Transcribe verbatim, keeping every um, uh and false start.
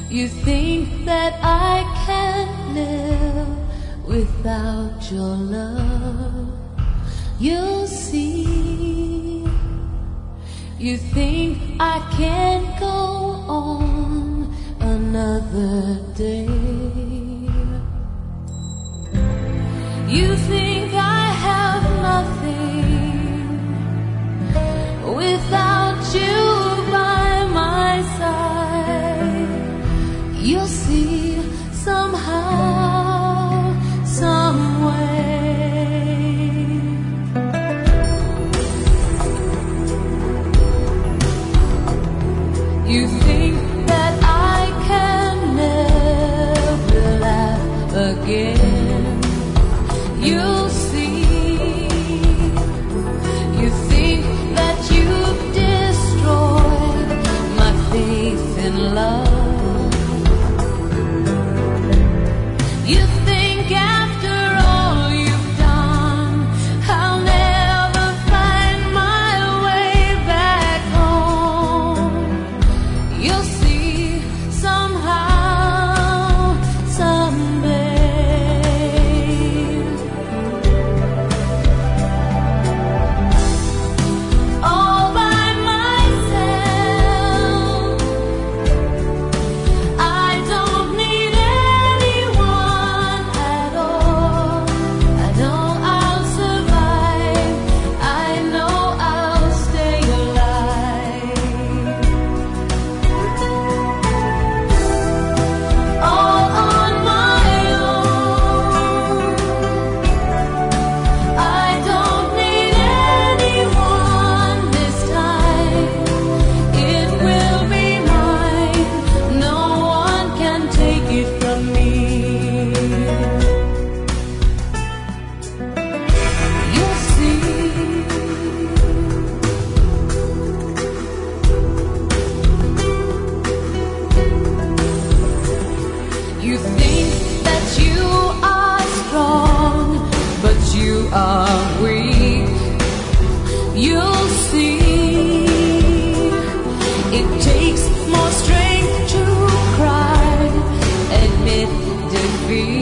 You think that I can't live without your love. You'll see. You think I can't go on another day. You think I have nothing without you by my side. You'll see somehow, some way. You think that I can never laugh again. You'll see. You think that you've destroyed my faith in love. You think after all you've done, I'll never find my way back home. You'll see somehow, someday. All by myself, I don't need anyone at all. I know I'll survive. I know I'll stay alive. All on my own. I don't need anyone this time. It will be mine. No one can take it from me. You'll see. You think that you are strong, but you are weak. You'll see. It takes more strength to cry, admit defeat.